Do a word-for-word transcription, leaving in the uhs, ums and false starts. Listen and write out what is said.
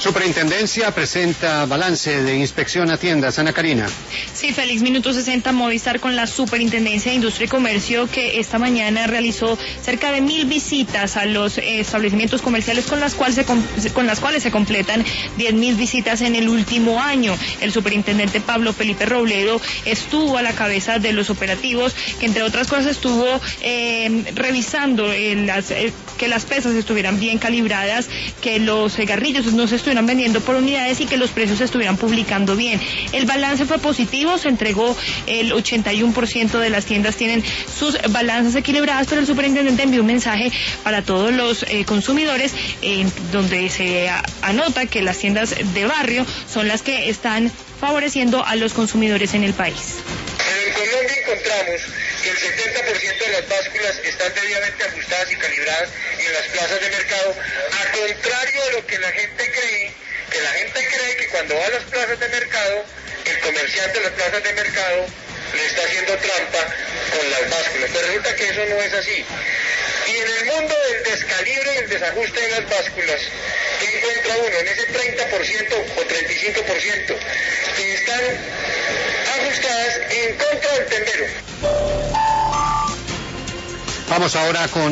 Superintendencia presenta balance de inspección a tiendas. Ana Karina. Sí, Félix, minuto sesenta, Movistar con la Superintendencia de Industria y Comercio, que esta mañana realizó cerca de mil visitas a los eh, establecimientos comerciales, con las cuales se, con las cuales se completan diez mil visitas en el último año. El superintendente Pablo Felipe Robledo estuvo a la cabeza de los operativos, que entre otras cosas estuvo eh, revisando eh, las, eh, que las pesas estuvieran bien calibradas, que los cigarrillos no se estuvieran vendiendo por unidades y que los precios se estuvieran publicando bien. El balance fue positivo, se entregó el ochenta y uno por ciento de las tiendas tienen sus balanzas equilibradas, pero el superintendente envió un mensaje para todos los eh, consumidores eh, donde se a, anota que las tiendas de barrio son las que están favoreciendo a los consumidores en el país. En Colombia encontramos que el setenta por ciento de las básculas están debidamente ajustadas y calibradas en las plazas de mercado, a contrario de lo que la gente cree, que la gente cree que cuando va a las plazas de mercado, el comerciante de las plazas de mercado le está haciendo trampa con las básculas. Pero resulta que eso no es así. Y en el mundo del descalibre y el desajuste de las básculas, ¿qué encuentra uno? En ese treinta por ciento o treinta y cinco por ciento que están ajustadas en contra del tendero. Vamos ahora con